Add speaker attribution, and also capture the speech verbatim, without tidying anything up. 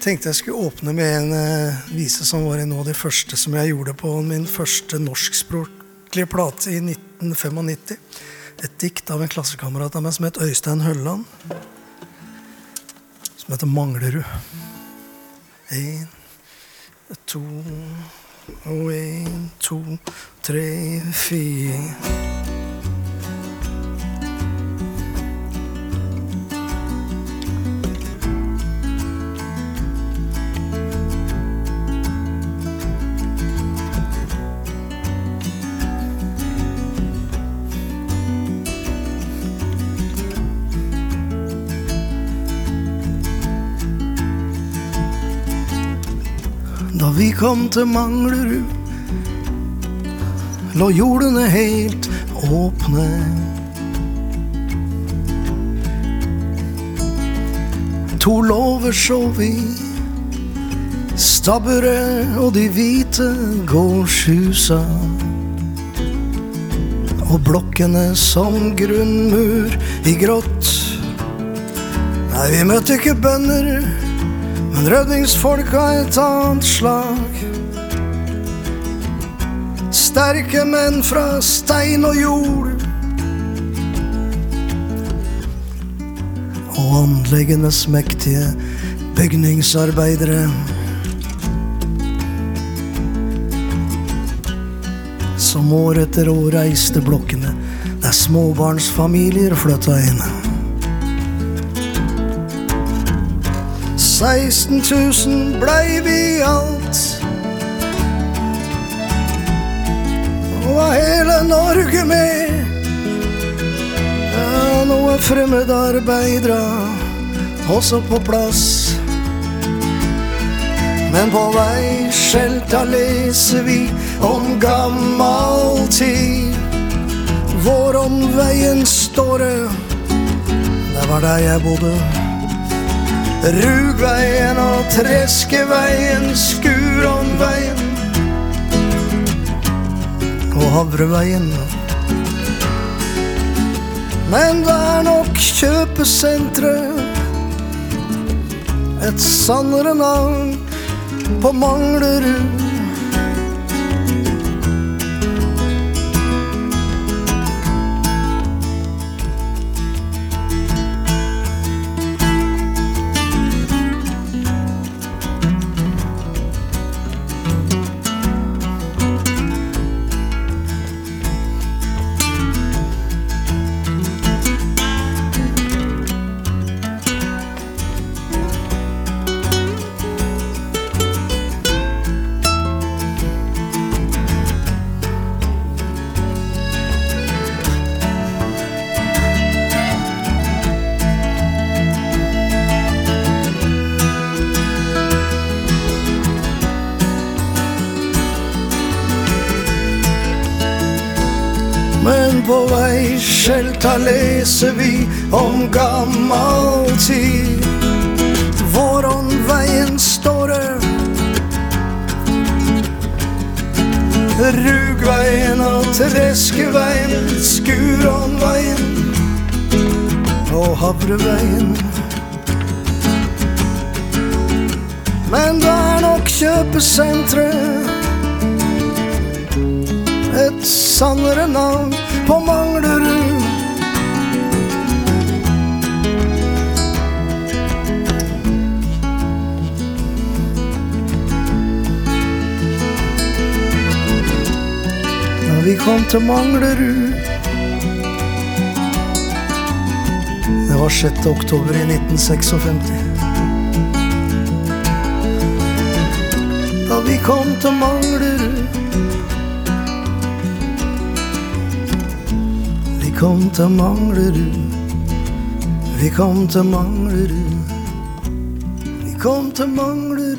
Speaker 1: tenkte jeg skulle åpne med en uh, vise som var en av de første som jeg gjorde på min første norskspråklige plate i nitten nittifem. Et dikt av en klassekamerat av meg som het Øystein Hølland, som heter Manglerud. En, to, og en, to, tre, fire. Da vi kom til Manglerud, lå jordene helt åpne. To låver så vi, stabburet og de hvite gårdshusa, og blokkene som grunnmur i grått. Nei, vi møtte ikke bønder, men rødningsfolk av et annet slag. Sterke menn fra stein og jord, og anleggenes mektige bygningsarbeidere, som år etter år reiste blokkene der småbarnsfamilier flytta inn. seksten tusen blei vi alt, og var hele Norge med. Ja, noen fremmedarbeidere også på plass, men på veiskjelta leser vi om gammel tid. Hvor om veien står det, det var der jeg bodde. Rugveien og Treskeveien, Skuronveien og Havreveien. Men det er nok kjøpesentre, et sannere navn på Manglerud. Men på veiskjelta leser vi om gammel tid. Våron veien står det, Rugveien og Treskeveien, Skuronveien og Havreveien. Men det er nok kjøpesentre, et sannere navn på Manglerud. Da vi kom til Manglerud, det var sjette oktober i nitten femtiseks. Da vi kom til Manglerud, vi kom til Manglerud, vi kom til Manglerud, vi kom til Manglerud.